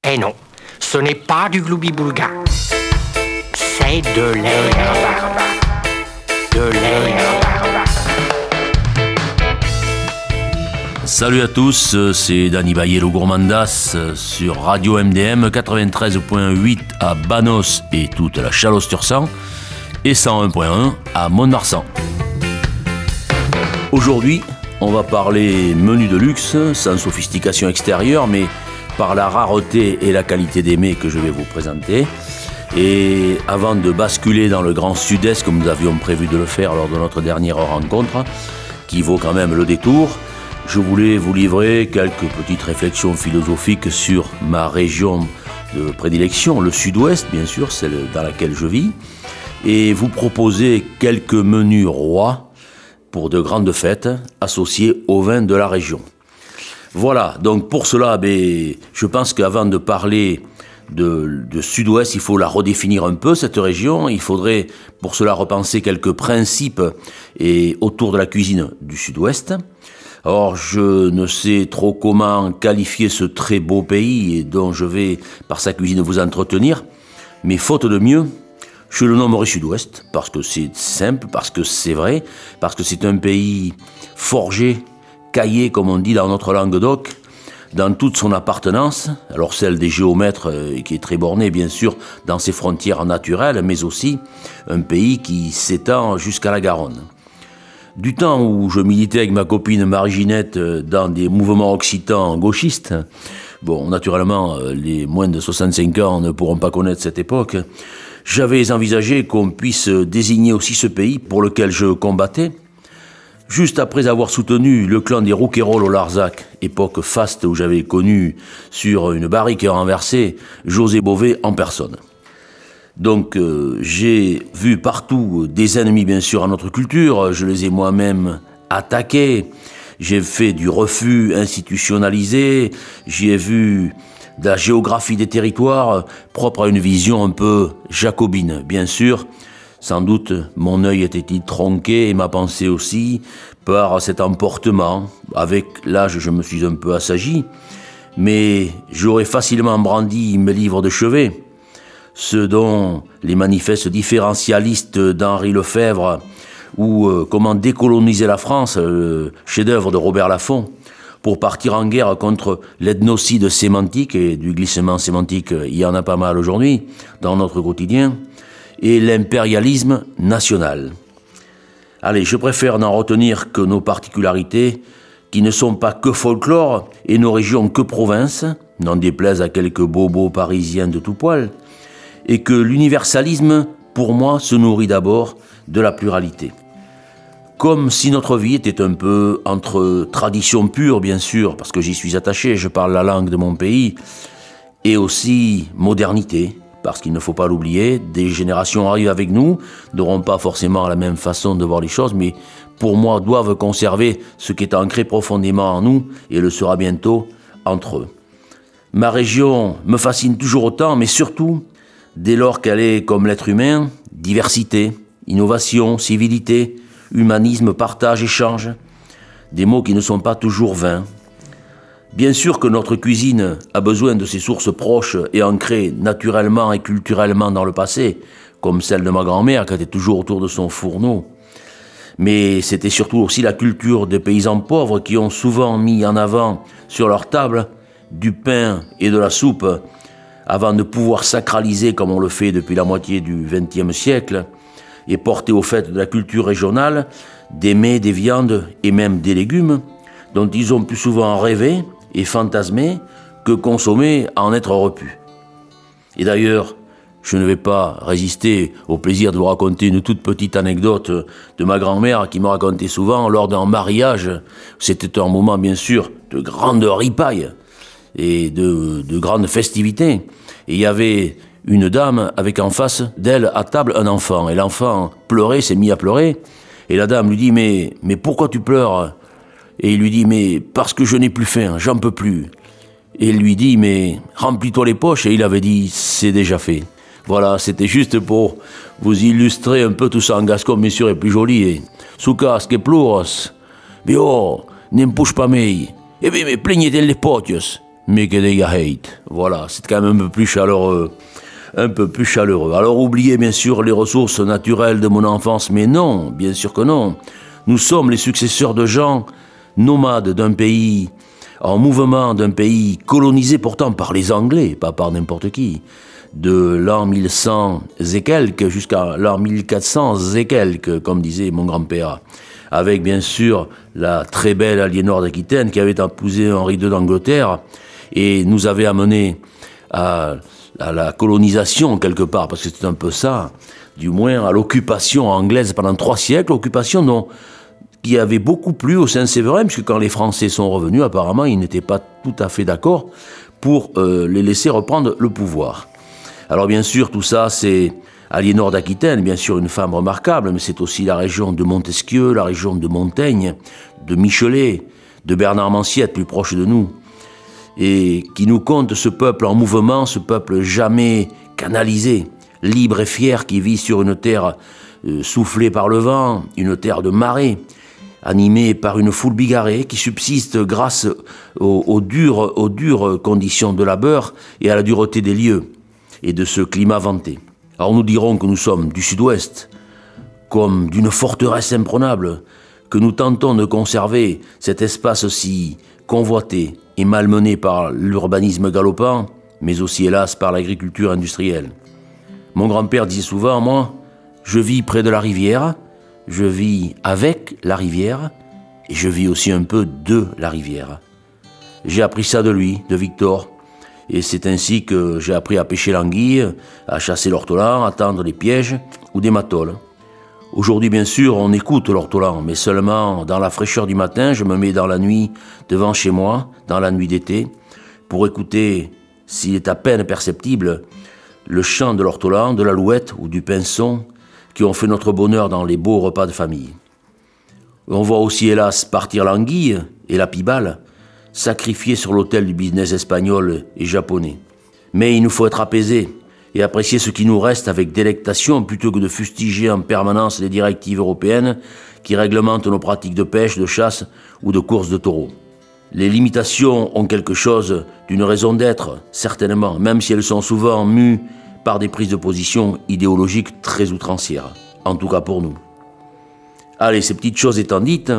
Eh non, ce n'est pas du gloubi-boulga. C'est de l'herbe. De l'herbe. Salut à tous, c'est Dany Baillet le Gourmandas sur Radio MDM 93.8 à Banos et toute la Chalosse-Tursan et 101.1 à Mont-de-Marsan. Aujourd'hui, on va parler menu de luxe, sans sophistication extérieure, mais par la rareté et la qualité des mets que je vais vous présenter. Et avant de basculer dans le grand sud-est, comme nous avions prévu de le faire lors de notre dernière rencontre, qui vaut quand même le détour, je voulais vous livrer quelques petites réflexions philosophiques sur ma région de prédilection, le sud-ouest, bien sûr, celle dans laquelle je vis, et vous proposer quelques menus rois pour de grandes fêtes associés au vin de la région. Voilà, donc pour cela, je pense qu'avant de parler de sud-ouest, il faut la redéfinir un peu, cette région. Il faudrait pour cela repenser quelques principes autour de la cuisine du sud-ouest. Or, je ne sais trop comment qualifier ce très beau pays et dont je vais, par sa cuisine, vous entretenir. Mais faute de mieux, je le nommerai Sud-Ouest, parce que c'est simple, parce que c'est vrai, parce que c'est un pays forgé, caillé, comme on dit dans notre langue d'oc, dans toute son appartenance, alors celle des géomètres, qui est très bornée, bien sûr, dans ses frontières naturelles, mais aussi un pays qui s'étend jusqu'à la Garonne. Du temps où je militais avec ma copine Marie-Ginette dans des mouvements occitans gauchistes, bon, naturellement, les moins de 65 ans ne pourront pas connaître cette époque, j'avais envisagé qu'on puisse désigner aussi ce pays pour lequel je combattais, juste après avoir soutenu le clan des Rouquayrol au Larzac, époque faste où j'avais connu sur une barrique renversée José Bové en personne. Donc j'ai vu partout des ennemis bien sûr à notre culture, je les ai moi-même attaqués, j'ai fait du refus institutionnalisé, j'y ai vu de la géographie des territoires propre à une vision un peu jacobine, bien sûr. Sans doute mon œil était-il tronqué et ma pensée aussi par cet emportement. Avec l'âge je me suis un peu assagi, mais j'aurais facilement brandi mes livres de chevet, ceux dont les manifestes différentialistes d'Henri Lefebvre ou Comment décoloniser la France, le chef-d'œuvre de Robert Laffont, pour partir en guerre contre l'ethnocide sémantique, et du glissement sémantique, il y en a pas mal aujourd'hui dans notre quotidien, et l'impérialisme national. Allez, je préfère n'en retenir que nos particularités, qui ne sont pas que folklore, et nos régions que provinces, n'en déplaise à quelques bobos parisiens de tout poil, et que l'universalisme, pour moi, se nourrit d'abord de la pluralité. Comme si notre vie était un peu entre tradition pure, bien sûr, parce que j'y suis attaché, je parle la langue de mon pays, et aussi modernité, parce qu'il ne faut pas l'oublier, des générations arrivent avec nous, n'auront pas forcément la même façon de voir les choses, mais pour moi doivent conserver ce qui est ancré profondément en nous, et le sera bientôt entre eux. Ma région me fascine toujours autant, mais surtout, dès lors qu'elle est, comme l'être humain, diversité, innovation, civilité, humanisme, partage, échange, des mots qui ne sont pas toujours vains. Bien sûr que notre cuisine a besoin de ses sources proches et ancrées naturellement et culturellement dans le passé, comme celle de ma grand-mère qui était toujours autour de son fourneau. Mais c'était surtout aussi la culture des paysans pauvres qui ont souvent mis en avant sur leur table du pain et de la soupe, avant de pouvoir sacraliser, comme on le fait depuis la moitié du XXe siècle, et porter au fait de la culture régionale des mets, des viandes et même des légumes, dont ils ont plus souvent rêvé et fantasmé que consommé à en être repu. Et d'ailleurs, je ne vais pas résister au plaisir de vous raconter une toute petite anecdote de ma grand-mère qui me racontait souvent lors d'un mariage. C'était un moment, bien sûr, de grande ripaille et de grandes festivités. Et il y avait une dame avec en face d'elle à table un enfant. Et l'enfant pleurait, s'est mis à pleurer. Et la dame lui dit « Mais pourquoi tu pleures ?» Et il lui dit « Mais parce que je n'ai plus faim, j'en peux plus. » Et il lui dit « Mais remplis-toi les poches. » Et il avait dit « C'est déjà fait. » Voilà, c'était juste pour vous illustrer un peu tout ça en gascon, bien sûr, et plus joli. Et « Soukas, que plouros. Mais oh, n'empouche pas mei. Eh bien, mais plaignez-les les potes. mais que des hate. Voilà, c'est quand même un peu plus chaleureux. Un peu plus chaleureux. Alors oubliez bien sûr les ressources naturelles de mon enfance, mais non, bien sûr que non. Nous sommes les successeurs de gens nomades d'un pays en mouvement, d'un pays colonisé pourtant par les Anglais, pas par n'importe qui. De l'an 1100 et quelques jusqu'à l'an 1400 et quelques, comme disait mon grand-père. Avec bien sûr la très belle Aliénor d'Aquitaine qui avait épousé Henri II d'Angleterre et nous avait amené à la colonisation quelque part, parce que c'est un peu ça, du moins à l'occupation anglaise pendant 3 siècles, occupation qui avait beaucoup plu au Saint-Séverin, puisque quand les Français sont revenus, apparemment, ils n'étaient pas tout à fait d'accord pour les laisser reprendre le pouvoir. Alors bien sûr, tout ça, c'est Aliénor d'Aquitaine, bien sûr une femme remarquable, mais c'est aussi la région de Montesquieu, la région de Montaigne, de Michelet, de Bernard Manciette, plus proche de nous, et qui nous conte ce peuple en mouvement, ce peuple jamais canalisé, libre et fier, qui vit sur une terre soufflée par le vent, une terre de marée, animée par une foule bigarrée, qui subsiste grâce aux dures conditions de labeur et à la dureté des lieux et de ce climat vanté. Alors nous dirons que nous sommes du sud-ouest, comme d'une forteresse imprenable, que nous tentons de conserver cet espace si convoité et malmené par l'urbanisme galopant, mais aussi hélas par l'agriculture industrielle. Mon grand-père disait souvent, moi, je vis près de la rivière, je vis avec la rivière, et je vis aussi un peu de la rivière. J'ai appris ça de lui, de Victor, et c'est ainsi que j'ai appris à pêcher l'anguille, à chasser l'ortolan, à tendre les pièges ou des matoles. Aujourd'hui, bien sûr, on écoute l'ortolan, mais seulement dans la fraîcheur du matin, je me mets dans la nuit devant chez moi, dans la nuit d'été, pour écouter, s'il est à peine perceptible, le chant de l'ortolan, de l'alouette ou du pinson qui ont fait notre bonheur dans les beaux repas de famille. On voit aussi, hélas, partir l'anguille et la pibale, sacrifiés sur l'autel du business espagnol et japonais. Mais il nous faut être apaisés et apprécier ce qui nous reste avec délectation plutôt que de fustiger en permanence les directives européennes qui réglementent nos pratiques de pêche, de chasse ou de course de taureaux. Les limitations ont quelque chose d'une raison d'être, certainement, même si elles sont souvent mues par des prises de position idéologiques très outrancières, en tout cas pour nous. Allez, ces petites choses étant dites,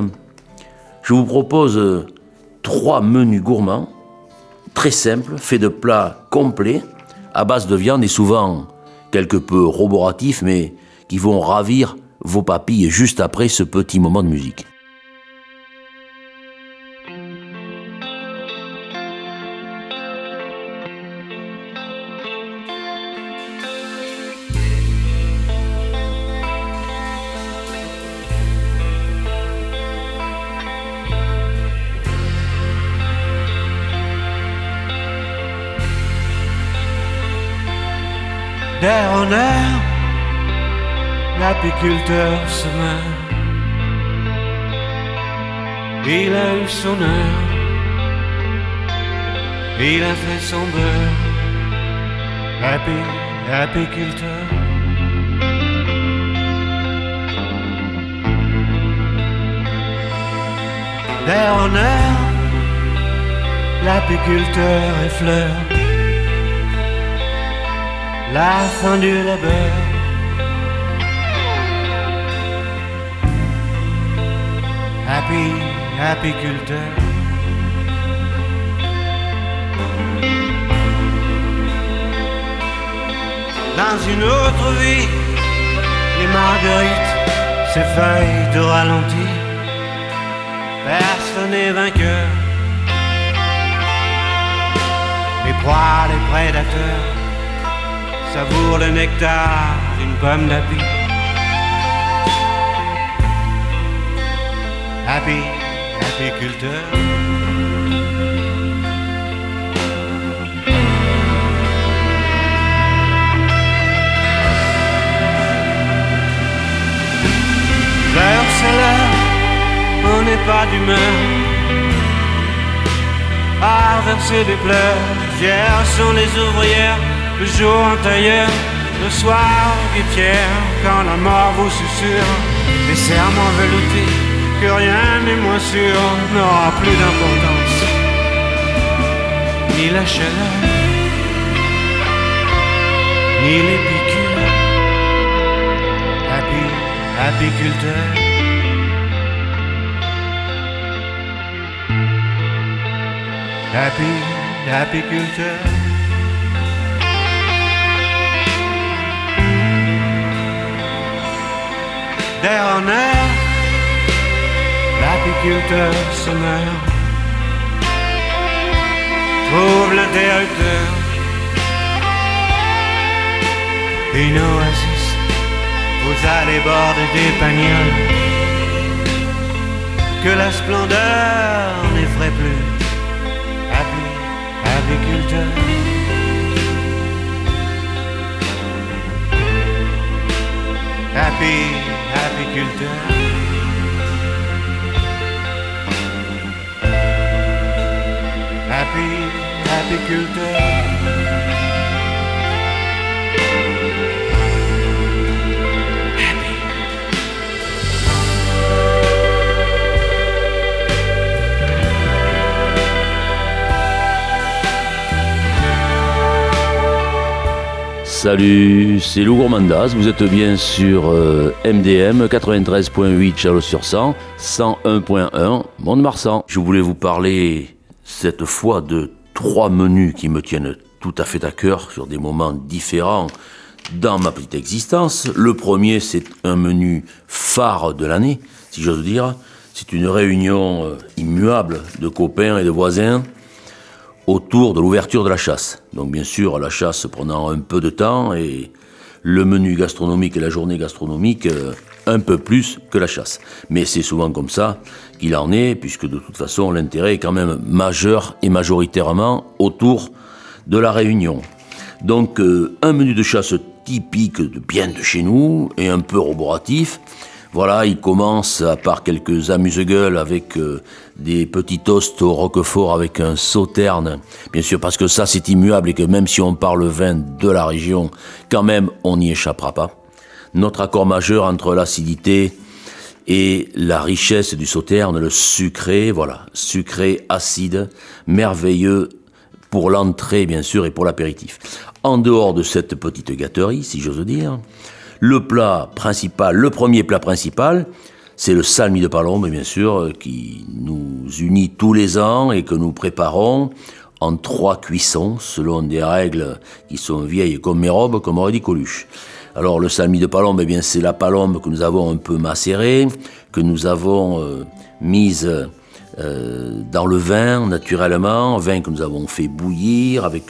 je vous propose 3 menus gourmands, très simples, faits de plats complets, à base de viande et souvent quelque peu roboratifs, mais qui vont ravir vos papilles juste après ce petit moment de musique. D'air en air, l'apiculteur se meurt. Il a eu son heure, il a fait son beurre. Apiculteur. D'air en air, l'apiculteur effleure la fin du labeur. Apiculteur. Dans une autre vie, les marguerites, ces feuilles de ralenti, personne n'est vainqueur. Les proies, les prédateurs savoure le nectar d'une pomme d'api. Apiculteur. L'heure c'est l'heure, on n'est pas d'humeur à verser des pleurs. Hier sont les ouvrières, le jour en tailleur, le soir guépière, quand la mort vous susurre des serments veloutés, que rien n'est moins sûr, n'aura plus d'importance. ni la chaleur, ni les piqûres. Apiculteur. Apiculteur. D'air en air, l'apiculteur se meurt. Trouve l'interrupteur, une oasis aux allées bordes des pagnols, que la splendeur n'effraie plus. Apiculteur. Apiculteur. Apiculteur. Salut, c'est Lou Gourmandas, vous êtes bien sur MDM 93.8 Chalon-sur-Sang, 101.1 Mont-de-Marsan. Je voulais vous parler cette fois de 3 menus qui me tiennent tout à fait à cœur sur des moments différents dans ma petite existence. Le premier, c'est un menu phare de l'année, si j'ose dire. C'est une réunion immuable de copains et de voisins autour de l'ouverture de la chasse. Donc bien sûr, la chasse prenant un peu de temps et le menu gastronomique et la journée gastronomique un peu plus que la chasse. Mais c'est souvent comme ça qu'il en est, puisque de toute façon, l'intérêt est quand même majeur et majoritairement autour de la réunion. Donc un menu de chasse typique de bien de chez nous et un peu roboratif. Voilà, il commence, à part quelques amuse-gueules, avec des petits toasts au roquefort avec un sauterne. Bien sûr, parce que ça, c'est immuable et que même si on parle vin de la région, quand même, on n'y échappera pas. Notre accord majeur entre l'acidité et la richesse du sauterne, le sucré, voilà, sucré, acide, merveilleux pour l'entrée, bien sûr, et pour l'apéritif. En dehors de cette petite gâterie, si j'ose dire, le plat principal, le premier plat principal, c'est le salmi de palombe, bien sûr, qui nous unit tous les ans et que nous préparons en 3 cuissons, selon des règles qui sont vieilles comme mes robes, comme aurait dit Coluche. Alors le salmi de palombe, eh bien, c'est la palombe que nous avons un peu macérée, que nous avons mise dans le vin naturellement, vin que nous avons fait bouillir avec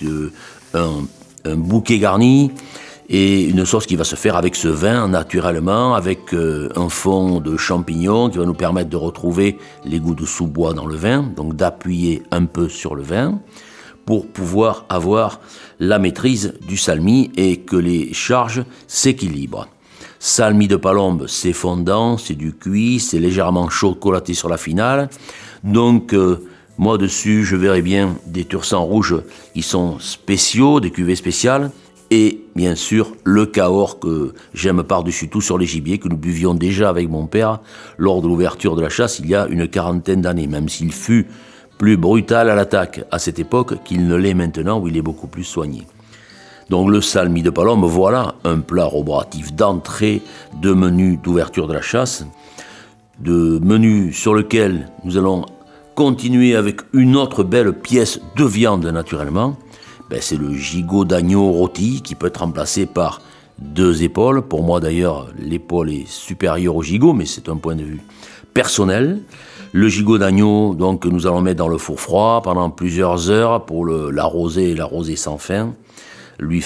un bouquet garni, et une sauce qui va se faire avec ce vin naturellement, avec un fond de champignons qui va nous permettre de retrouver les goûts de sous-bois dans le vin, donc d'appuyer un peu sur le vin pour pouvoir avoir la maîtrise du salmi et que les charges s'équilibrent. Salmi de palombe, c'est fondant, c'est du cuit, c'est légèrement chocolaté sur la finale, donc moi dessus je verrai bien des Tursan rouges qui sont spéciaux, des cuvées spéciales, et bien sûr le Cahors que j'aime par-dessus tout sur les gibiers, que nous buvions déjà avec mon père lors de l'ouverture de la chasse il y a une 40aine d'années, même s'il fut plus brutal à l'attaque à cette époque qu'il ne l'est maintenant où il est beaucoup plus soigné. Donc le salmi de palombe, voilà un plat roboratif d'entrée, de menu d'ouverture de la chasse, de menu sur lequel nous allons continuer avec une autre belle pièce de viande naturellement. C'est le gigot d'agneau rôti qui peut être remplacé par 2 épaules. Pour moi d'ailleurs, l'épaule est supérieure au gigot, mais c'est un point de vue personnel. Le gigot d'agneau, donc, que nous allons mettre dans le four froid pendant plusieurs heures pour l'arroser sans fin, le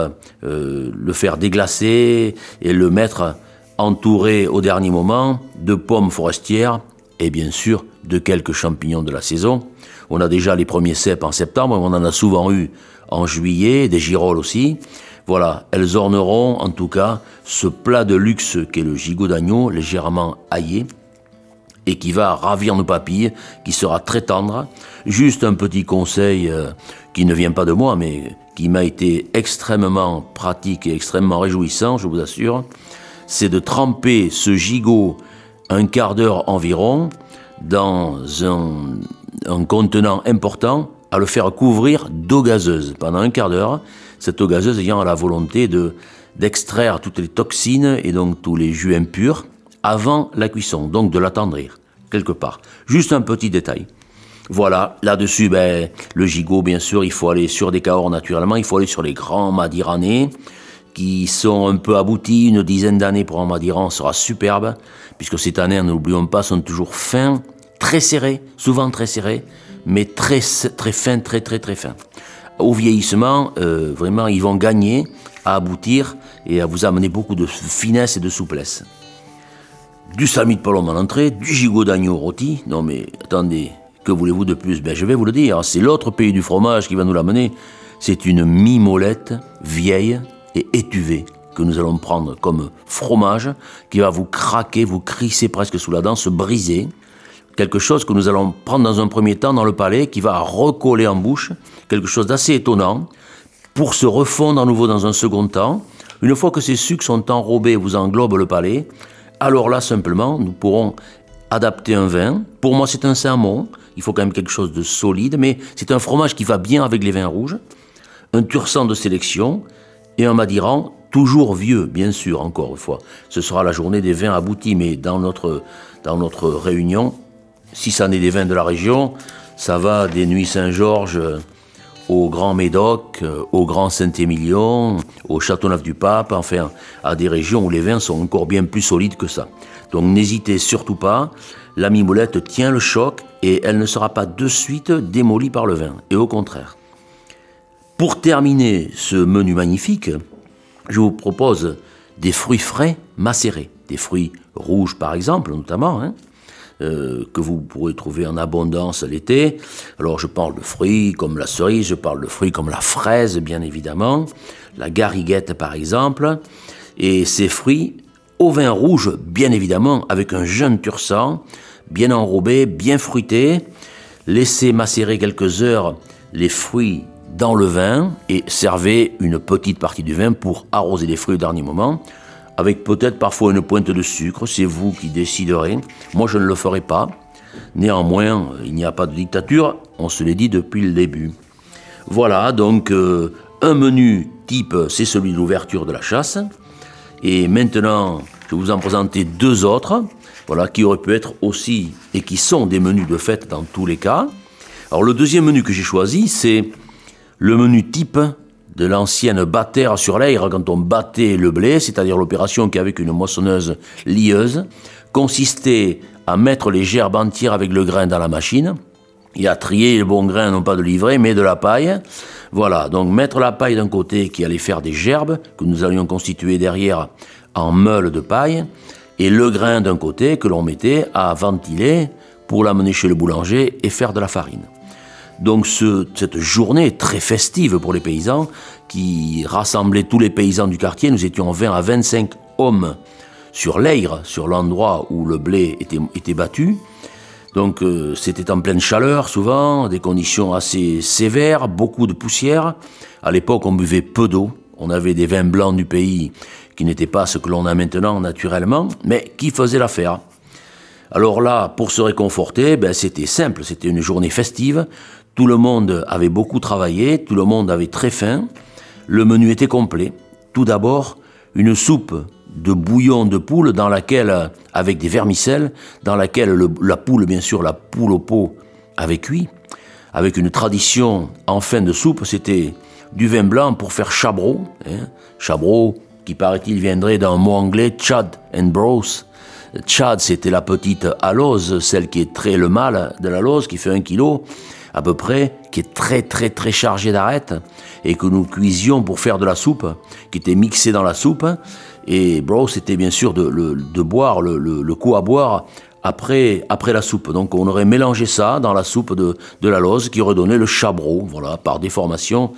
faire déglacer et le mettre entouré au dernier moment de pommes forestières et bien sûr de quelques champignons de la saison. On a déjà les premiers cèpes en septembre, on en a souvent eu en juillet, des girolles aussi. Voilà, elles orneront en tout cas ce plat de luxe qu'est le gigot d'agneau, légèrement aillé, et qui va ravir nos papilles, qui sera très tendre. Juste un petit conseil qui ne vient pas de moi, mais qui m'a été extrêmement pratique et extrêmement réjouissant, je vous assure, c'est de tremper ce gigot un quart d'heure environ dans un contenant important à le faire couvrir d'eau gazeuse pendant un quart d'heure, cette eau gazeuse ayant la volonté d'extraire toutes les toxines et donc tous les jus impurs avant la cuisson, donc de l'attendrir, quelque part. Juste un petit détail. Voilà, là-dessus, le gigot, bien sûr, il faut aller sur des Cahors naturellement, il faut aller sur les grands Madiranais, qui sont un peu aboutis, une dizaine d'années pour un Madiran sera superbe, puisque ces tanins, n'oublions pas, sont toujours fins, très serrés, souvent très serrés, mais très fins, très fins. Au vieillissement, vraiment, ils vont gagner à aboutir et à vous amener beaucoup de finesse et de souplesse. Du salmi de Palombe en entrée, du gigot d'agneau rôti, non mais attendez, que voulez-vous de plus? Je vais vous le dire, c'est l'autre pays du fromage qui va nous l'amener, c'est une mimolette vieille et étuvée que nous allons prendre comme fromage, qui va vous craquer, vous crisser presque sous la dent, se briser. Quelque chose que nous allons prendre dans un premier temps dans le palais, qui va recoller en bouche, quelque chose d'assez étonnant, pour se refondre à nouveau dans un second temps. Une fois que ces sucs sont enrobés, vous englobent le palais, alors là simplement, nous pourrons adapter un vin. Pour moi c'est un Saint-Amand, il faut quand même quelque chose de solide, mais c'est un fromage qui va bien avec les vins rouges, un Tursan de sélection et un Madiran, toujours vieux, bien sûr, encore une fois. Ce sera la journée des vins aboutis, mais dans notre réunion, si ça n'est des vins de la région, ça va des Nuits Saint-Georges au Grand Médoc, au Grand Saint-Émilion, au Châteauneuf-du-Pape, enfin à des régions où les vins sont encore bien plus solides que ça. Donc n'hésitez surtout pas, la mimolette tient le choc et elle ne sera pas de suite démolie par le vin, et au contraire. Pour terminer ce menu magnifique, je vous propose des fruits frais macérés, des fruits rouges par exemple notamment, que vous pourrez trouver en abondance l'été. Alors je parle de fruits comme la cerise, je parle de fruits comme la fraise bien évidemment, la gariguette par exemple, et ces fruits au vin rouge bien évidemment avec un jeune Tursan, bien enrobé, bien fruité, laissez macérer quelques heures les fruits dans le vin et servez une petite partie du vin pour arroser les fruits au dernier moment, avec peut-être parfois une pointe de sucre, c'est vous qui déciderez. Moi, je ne le ferai pas. Néanmoins, il n'y a pas de dictature, on se l'est dit depuis le début. Voilà, donc un menu type, c'est celui de l'ouverture de la chasse. Et maintenant, je vais vous en présenter deux autres, voilà, qui auraient pu être aussi, et qui sont des menus de fête dans tous les cas. Alors le deuxième menu que j'ai choisi, c'est le menu type de l'ancienne battère sur l'aire, quand on battait le blé, c'est-à-dire l'opération qui, avec une moissonneuse lieuse, consistait à mettre les gerbes entières avec le grain dans la machine et à trier le bon grain, non pas de l'ivraie, mais de la paille. Voilà, donc mettre la paille d'un côté qui allait faire des gerbes, que nous allions constituer derrière en meule de paille, et le grain d'un côté que l'on mettait à ventiler pour l'amener chez le boulanger et faire de la farine. Donc cette journée très festive pour les paysans, qui rassemblait tous les paysans du quartier, nous étions 20 à 25 hommes sur l'Aire, sur l'endroit où le blé était battu. Donc c'était en pleine chaleur souvent, des conditions assez sévères, beaucoup de poussière. À l'époque on buvait peu d'eau, on avait des vins blancs du pays qui n'étaient pas ce que l'on a maintenant naturellement, mais qui faisaient l'affaire. Alors là, pour se réconforter, c'était simple, c'était une journée festive. Tout le monde avait beaucoup travaillé, tout le monde avait très faim. Le menu était complet. Tout d'abord, une soupe de bouillon de poule dans laquelle, avec des vermicelles, dans laquelle la poule, bien sûr, la poule au pot avait cuit. Avec une tradition en fin de soupe, c'était du vin blanc pour faire chabreau. Chabreau qui, paraît-il, viendrait d'un mot anglais, Chad and Bros. Chad, c'était la petite alose, celle qui est très le mâle de l'alose, qui fait 1 kilo à peu près, qui est très très très chargée d'arêtes, et que nous cuisions pour faire de la soupe, qui était mixée dans la soupe. Et bro, c'était bien sûr de boire le coup à boire après la soupe. Donc on aurait mélangé ça dans la soupe de l'alose qui redonnait le chabreau, voilà, par déformation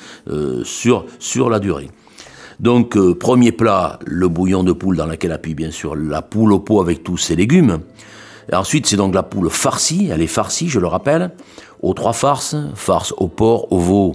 sur la durée. Donc premier plat, le bouillon de poule dans lequel appuie bien sûr la poule au pot avec tous ses légumes. Et ensuite c'est donc la poule farcie, elle est farcie, je le rappelle, aux 3 farces, farce au porc, au veau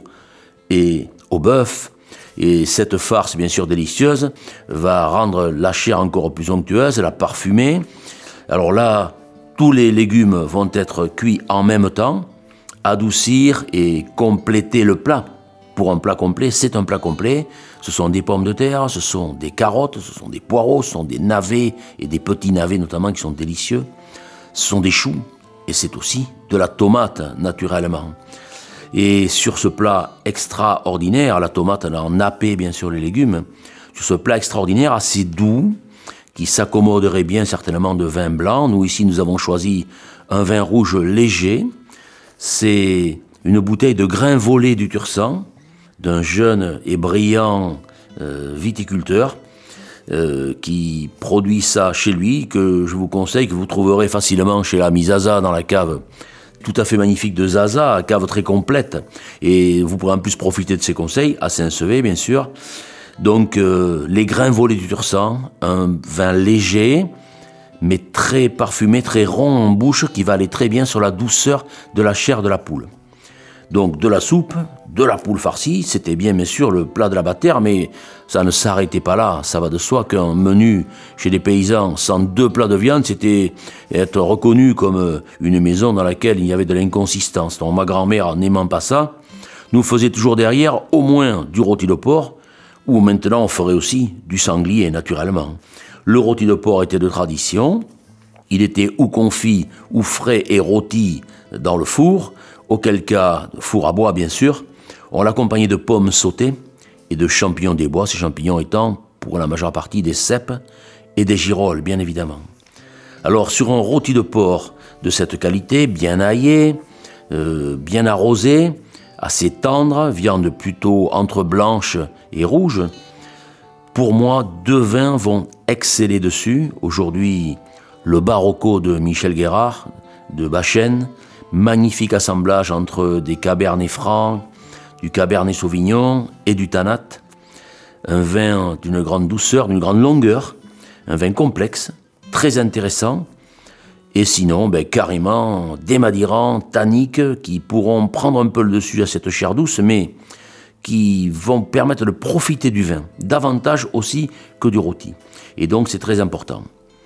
et au bœuf. Et cette farce, bien sûr délicieuse, va rendre la chair encore plus onctueuse, la parfumer. Alors là, tous les légumes vont être cuits en même temps, adoucir et compléter le plat. Pour un plat complet, c'est un plat complet. Ce sont des pommes de terre, ce sont des carottes, ce sont des poireaux, ce sont des navets et des petits navets notamment qui sont délicieux. Ce sont des choux et c'est aussi de la tomate naturellement. Et sur ce plat extraordinaire, la tomate elle a nappé bien sûr les légumes, sur ce plat extraordinaire assez doux, qui s'accommoderait bien certainement de vin blanc. Nous ici nous avons choisi un vin rouge léger. C'est une bouteille de grains volés du Tursan, d'un jeune et brillant viticulteur qui produit ça chez lui, que je vous conseille, que vous trouverez facilement chez l'ami Zaza dans la cave tout à fait magnifique de Zaza, cave très complète. Et vous pourrez en plus profiter de ses conseils, à Saint-Sevé bien sûr. Donc les grains volés du Tursan, un vin léger, mais très parfumé, très rond en bouche, qui va aller très bien sur la douceur de la chair de la poule. Donc de la soupe, de la poule farcie, c'était bien sûr le plat de la Batère, mais ça ne s'arrêtait pas là. Ça va de soi qu'un menu chez les paysans sans 2 plats de viande, c'était être reconnu comme une maison dans laquelle il y avait de l'inconsistance. Donc ma grand-mère, n'aimant pas ça, nous faisait toujours derrière au moins du rôti de porc, ou maintenant on ferait aussi du sanglier naturellement. Le rôti de porc était de tradition, il était ou confit, ou frais et rôti dans le four, auquel cas, four à bois bien sûr, on l'accompagnait de pommes sautées et de champignons des bois, ces champignons étant pour la majeure partie des cèpes et des girolles bien évidemment. Alors sur un rôti de porc de cette qualité, bien aillé, bien arrosé, assez tendre, viande plutôt entre blanche et rouge, pour moi 2 vins vont exceller dessus. Aujourd'hui, le Barocco de Michel Guérard, de Bachène, magnifique assemblage entre des Cabernet Francs, du Cabernet Sauvignon et du Tanat. Un vin d'une grande douceur, d'une grande longueur, un vin complexe, très intéressant. Et sinon, carrément démadirant, tanniques, qui pourront prendre un peu le dessus à cette chair douce, mais qui vont permettre de profiter du vin, davantage aussi que du rôti. Et donc c'est très important.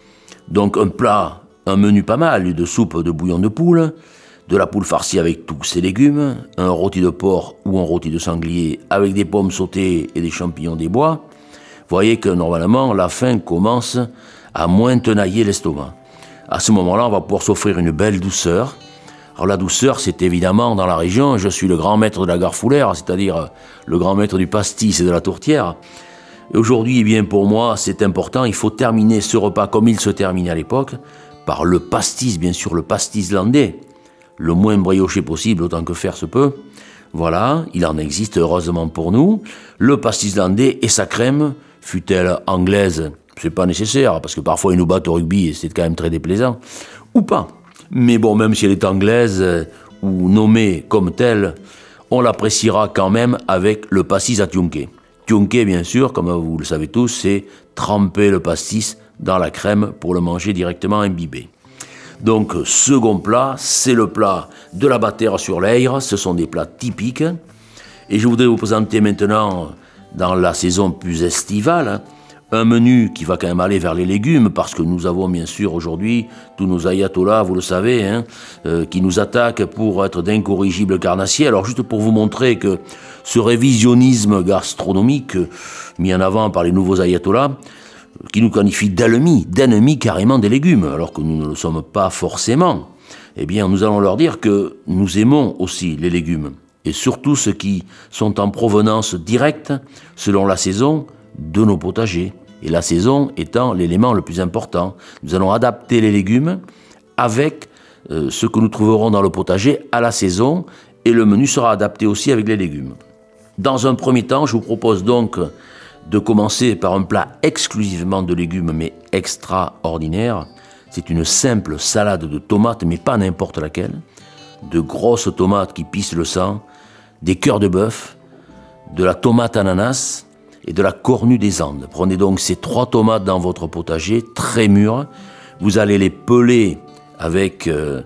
Donc un plat, un menu pas mal, de soupe de bouillon de poule, de la poule farcie avec tous ses légumes, un rôti de porc ou un rôti de sanglier avec des pommes sautées et des champignons des bois. Vous voyez que normalement la faim commence à moins tenailler l'estomac. À ce moment-là, on va pouvoir s'offrir une belle douceur. Alors la douceur, c'est évidemment dans la région, je suis le grand maître de la garfoulère, c'est-à-dire le grand maître du pastis et de la tourtière. Et aujourd'hui, pour moi, c'est important, il faut terminer ce repas comme il se terminait à l'époque, par le pastis, bien sûr, le pastis landais, le moins brioché possible, autant que faire se peut. Voilà, il en existe heureusement pour nous. Le pastis landais et sa crème, fût-elle anglaise, c'est pas nécessaire, parce que parfois ils nous battent au rugby et c'est quand même très déplaisant, ou pas. Mais bon, même si elle est anglaise ou nommée comme telle, on l'appréciera quand même avec le pastis à tiunke. Tiunke, bien sûr, comme vous le savez tous, c'est tremper le pastis dans la crème pour le manger directement imbibé. Donc, second plat, c'est le plat de la Batère sur l'Ayre. Ce sont des plats typiques. Et je voudrais vous présenter maintenant, dans la saison plus estivale, un menu qui va quand même aller vers les légumes, parce que nous avons bien sûr aujourd'hui tous nos ayatollahs, vous le savez, qui nous attaquent pour être d'incorrigibles carnassiers. Alors juste pour vous montrer que ce révisionnisme gastronomique mis en avant par les nouveaux ayatollahs, qui nous qualifient d'ennemis carrément des légumes, alors que nous ne le sommes pas forcément, eh bien nous allons leur dire que nous aimons aussi les légumes, et surtout ceux qui sont en provenance directe, selon la saison, de nos potagers. Et la saison étant l'élément le plus important. Nous allons adapter les légumes avec ce que nous trouverons dans le potager à la saison, et le menu sera adapté aussi avec les légumes. Dans un premier temps, je vous propose donc de commencer par un plat exclusivement de légumes, mais extraordinaire. C'est une simple salade de tomates, mais pas n'importe laquelle. De grosses tomates qui pissent le sang, des cœurs de bœuf, de la tomate ananas et de la cornue des Andes. Prenez donc ces 3 tomates dans votre potager, très mûres. Vous allez les peler avec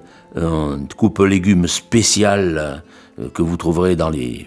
un coupe-légumes spécial que vous trouverez dans les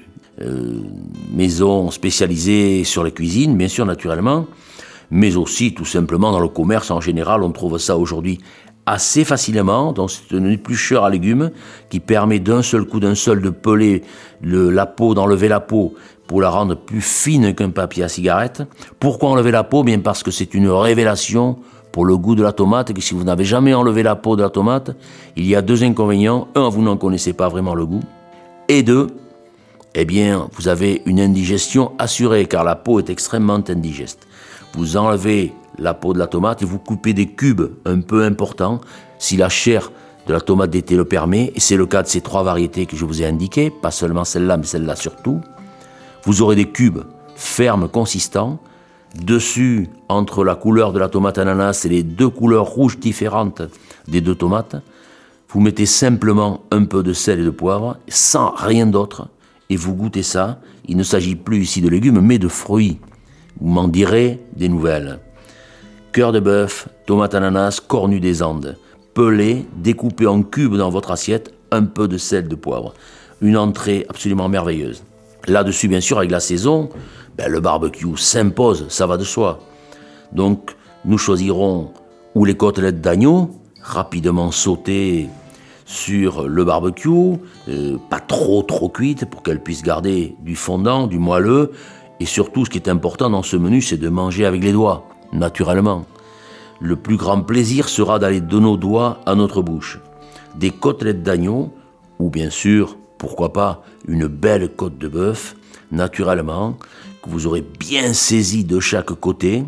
maisons spécialisées sur les cuisines, bien sûr, naturellement, mais aussi tout simplement dans le commerce en général. On trouve ça aujourd'hui assez facilement. Donc c'est un éplucheur à légumes qui permet d'un seul coup, de peler la peau, d'enlever la peau pour la rendre plus fine qu'un papier à cigarette. Pourquoi enlever la peau? Bien parce que c'est une révélation pour le goût de la tomate, et que si vous n'avez jamais enlevé la peau de la tomate, il y a 2 inconvénients. 1, vous n'en connaissez pas vraiment le goût. Et 2, eh bien, vous avez une indigestion assurée, car la peau est extrêmement indigeste. Vous enlevez la peau de la tomate et vous coupez des cubes un peu importants, si la chair de la tomate d'été le permet, et c'est le cas de ces 3 variétés que je vous ai indiquées, pas seulement celle-là, mais celle-là surtout. Vous aurez des cubes fermes, consistants. Dessus, entre la couleur de la tomate ananas et les 2 couleurs rouges différentes des 2 tomates, vous mettez simplement un peu de sel et de poivre, sans rien d'autre, et vous goûtez ça. Il ne s'agit plus ici de légumes, mais de fruits. Vous m'en direz des nouvelles. Cœur de bœuf, tomate ananas, cornu des Andes, pelé, découpé en cubes dans votre assiette, un peu de sel, de poivre. Une entrée absolument merveilleuse. Là-dessus, bien sûr, avec la saison, le barbecue s'impose, ça va de soi. Donc, nous choisirons ou les côtelettes d'agneau, rapidement sautées sur le barbecue, pas trop cuites pour qu'elles puissent garder du fondant, du moelleux. Et surtout, ce qui est important dans ce menu, c'est de manger avec les doigts, naturellement. Le plus grand plaisir sera d'aller de nos doigts à notre bouche. Des côtelettes d'agneau, ou bien sûr, pourquoi pas, une belle côte de bœuf, naturellement, que vous aurez bien saisi de chaque côté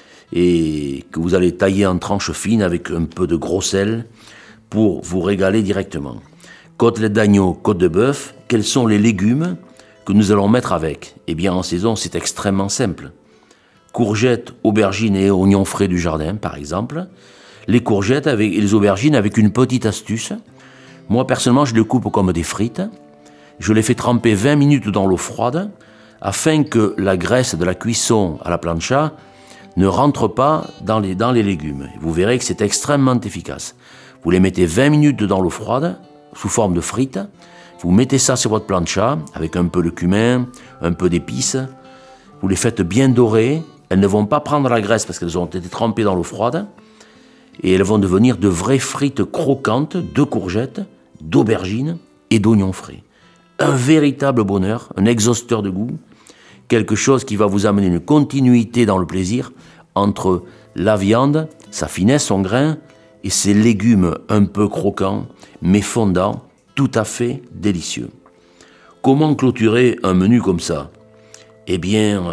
et que vous allez tailler en tranches fines avec un peu de gros sel pour vous régaler directement. Côtelettes d'agneau, côte de bœuf, quels sont les légumes que nous allons mettre avec? Eh bien, en saison, c'est extrêmement simple. Courgettes, aubergines et oignons frais du jardin, par exemple. Les courgettes et les aubergines avec une petite astuce. Moi, personnellement, je les coupe comme des frites. Je les fais tremper 20 minutes dans l'eau froide afin que la graisse de la cuisson à la plancha ne rentre pas dans les légumes. Vous verrez que c'est extrêmement efficace. Vous les mettez 20 minutes dans l'eau froide sous forme de frites. Vous mettez ça sur votre plancha avec un peu de cumin, un peu d'épices. Vous les faites bien dorer. Elles ne vont pas prendre la graisse parce qu'elles ont été trempées dans l'eau froide. Et elles vont devenir de vraies frites croquantes de courgettes, d'aubergines et d'oignons frais. Un véritable bonheur, un exhausteur de goût, quelque chose qui va vous amener une continuité dans le plaisir entre la viande, sa finesse, son grain, et ces légumes un peu croquants, mais fondants, tout à fait délicieux. Comment clôturer un menu comme ça? Eh bien,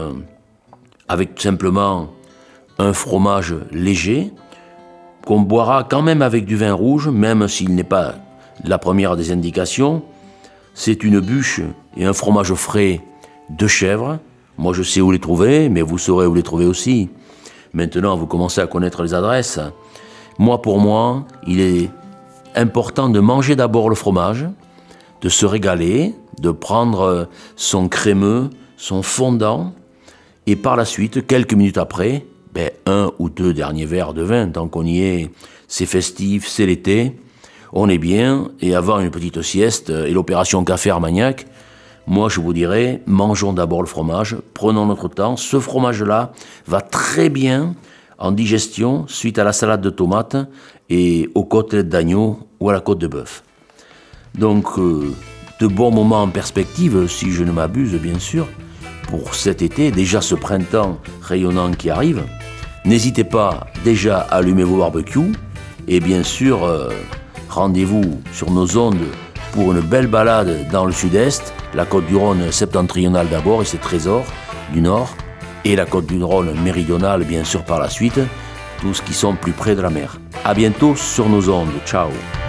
avec simplement un fromage léger, qu'on boira quand même avec du vin rouge, même s'il n'est pas la première des indications. C'est une bûche et un fromage frais de chèvre. Moi, je sais où les trouver, mais vous saurez où les trouver aussi. Maintenant, vous commencez à connaître les adresses. Moi, pour moi, il est important de manger d'abord le fromage, de se régaler, de prendre son crémeux, son fondant, et par la suite, quelques minutes après, 1 ou 2 derniers verres de vin, tant qu'on y est, c'est festif, c'est l'été, on est bien, et avant une petite sieste et l'opération café Armagnac, moi je vous dirais, mangeons d'abord le fromage, prenons notre temps, ce fromage-là va très bien en digestion suite à la salade de tomates et aux côtelettes d'agneau ou à la côte de bœuf. Donc, de bons moments en perspective, si je ne m'abuse bien sûr, pour cet été, déjà ce printemps rayonnant qui arrive. N'hésitez pas déjà à allumer vos barbecues et bien sûr, rendez-vous sur nos ondes pour une belle balade dans le sud-est, la côte du Rhône septentrionale d'abord et ses trésors du nord, et la côte du Rhône méridionale bien sûr par la suite, tous qui sont plus près de la mer. À bientôt sur nos ondes. Ciao.